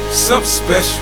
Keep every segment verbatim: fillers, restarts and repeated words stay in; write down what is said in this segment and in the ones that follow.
something special,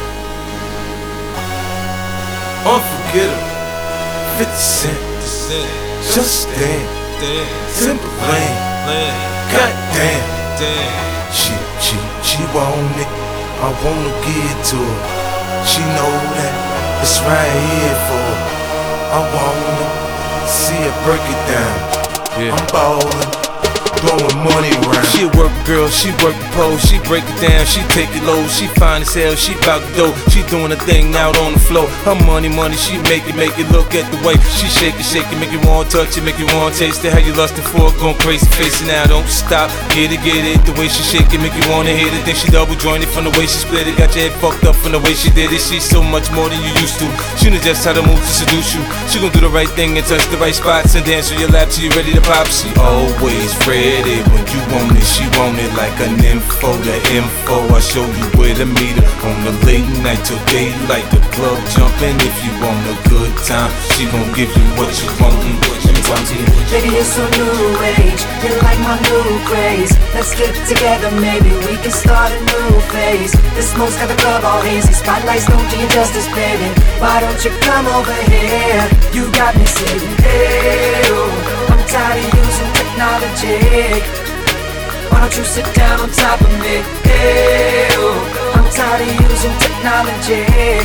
unforgettable. fifty cent, just damn, Timberland, goddamn. She, she, she want it, I wanna give it to her. She know that it's right here for her. I wanna see her break it down. Yeah. I'm ballin', throwing money around. She a work girl, she work the pole, she break it down, she take it low, she fine as hell, she bout the dough, she doing her thing out on the floor. Her money, money, she make it, make it. Look at the way she shake it, shake it, make you wanna touch it, make you wanna taste it. How you lustin' for it, going crazy, face it now, don't stop. Get it, get it, the way she shake it, make you wanna hit it. Then she double jointed from the way she split it, got your head fucked up from the way she did it. She's so much more than you used to. She knows just how to move to seduce you. She gon' do the right thing and touch the right spots and dance on your lap till you ready to pop. She always ready when you want it, she want it like an info. The info, I show you where to meet her on the late night till daylight. The club jumping if you want a good time. She gon' give you what you want and what you want. Baby, you're so new age, you're like my new craze. Let's get together, maybe we can start a new phase. The smoke's got the club all hazy, spotlights don't do you justice, baby. Why don't you come over here? You got me saying, hey, oh, I'm tired of using technology. Why don't you sit down on top of me? Hey, oh, I'm tired of using technology.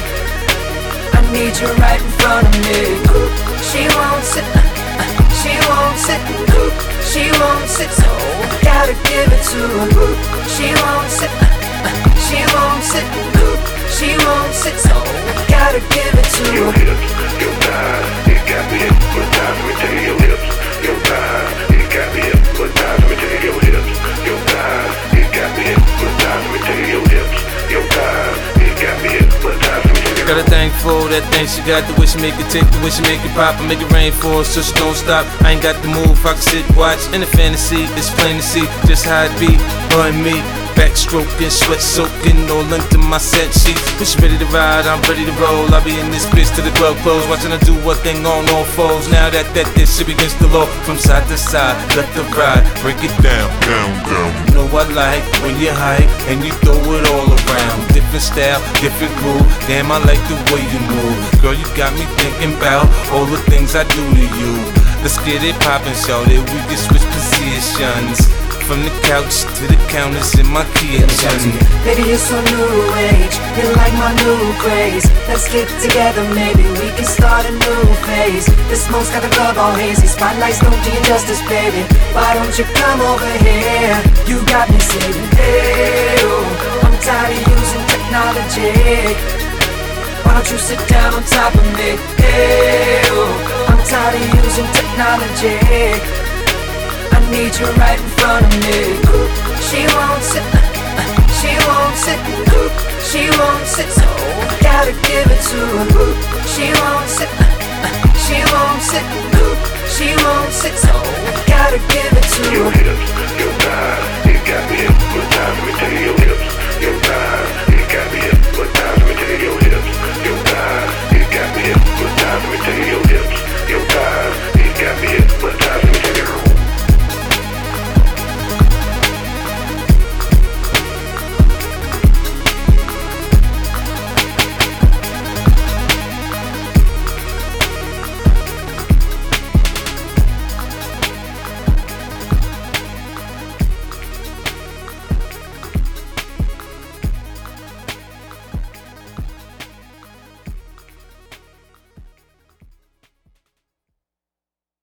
I need you right in front of me. She won't sit, she won't sit, she won't sit, so I gotta give it to her. She won't sit, she won't sit, she won't sit, so I gotta give it to her. Your hips, your thighs, it got me hypnotized. Let me tell you, your hips, your thighs, it got me hypnotized. Let me tell you, your hips, your thighs, it got me hypnotized. Let me tell you, your hips, your thighs, it got me hypnotized. Let me tell you. Got a thing for that thing she got, the way she make it tick, the way she make it pop, and make it rain for her, so she don't stop. I ain't got the move, I can sit, watch, in the fantasy, it's plain to see just how it be, her and me. Backstroking, sweat soaking, all into my set sheets. When she ready to ride, I'm ready to roll. I'll be in this bitch till the club close, watching her do what thing on all fours. Now that that this shit begins to low, from side to side, left to right, break it down, down, down. You know I like when you hype and you throw it all around. Different style, different groove. Damn, I like the way you move. Girl, you got me thinking about all the things I do to you. Let's get it poppin', shorty. We can switch positions. From the couch to the counters in my kitchen. Baby, you're so new age, you're like my new craze. Let's get together, maybe we can start a new phase. The smoke's got the club all hazy, spotlights don't do you justice, baby. Why don't you come over here? You got me saying, hey, oh, I'm tired of using technology. Why don't you sit down on top of me? Hey, oh, I'm tired of using technology. I need you right in front of me. She won't sit, she won't sit, she won't sit, so I gotta give it to her. She won't sit, she won't sit, she won't sit, so I gotta give it to her. Your hips, your thighs, it got me hypnotized. Let me tell you, your hips,